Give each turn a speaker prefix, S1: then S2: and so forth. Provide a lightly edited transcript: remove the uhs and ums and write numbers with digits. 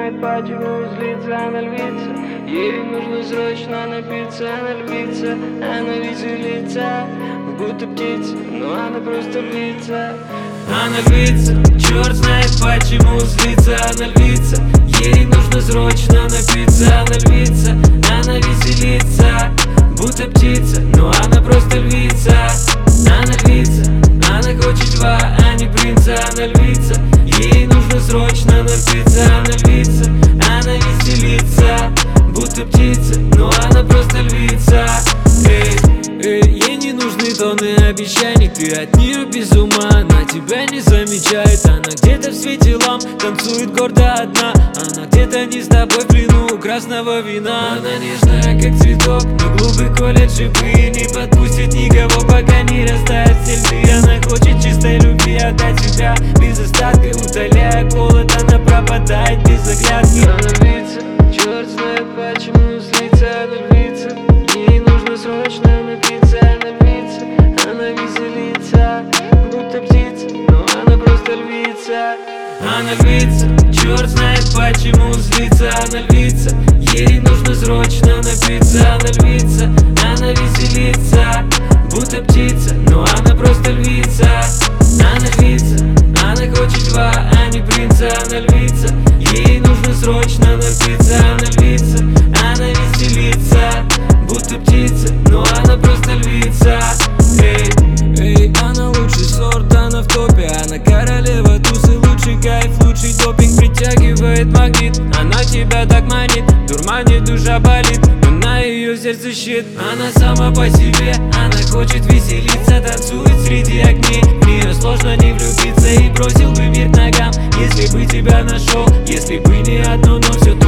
S1: знает, почему злится она львица. Ей нужно срочно напиться, она львица. Она веселится, будто птица, но она просто львица. Она львица, черт знает, почему злится, она львица. Ей нужно срочно напиться, она львица. Она веселится, будто птица, но она просто львица. Она львица, она хочет льва, а не принца. Она львица, ей нужно срочно напиться, она львица. Она веселится, будто птица, но она просто львица. Ей не нужны тонны обещаний, ты от нее без ума. Она тебя не замечает, она где-то в свете ламп танцует гордо одна. Она где-то не с тобой в плену красного вина. Она нежная, как цветок, но глубоко лет шипы. Не подпустит никого, пока не растает все льды. Она хочет чистой любви отдать себя без остатка, утоляя голод, она пропадает без оглядки. Она львица, черт знает, почему злится, она львица. Ей нужно срочно напиться, она львица. Она веселится, будто птица, но она просто львица. Она львица, черт знает, почему злится, она львица. Ей нужно срочно напиться, она львица. Она веселится, будто птица, но она просто львица. Она львица, она хочет льва, а не принца. Она львица, ей нужно срочно напиться, она львица. Она веселится, будто птица, но она просто львица. Она лучший сорт, она в топе. Она королева тусы, лучший кайф, лучший допинг. Притягивает магнит, она тебя так манит, дурманит, душа болит, но на ее сердце щит. Она сама по себе, она хочет веселиться, танцует среди огней. В нее сложно не влюбиться, и бросил бы мир к ногам, если бы тебя нашел. Если бы не одно, но все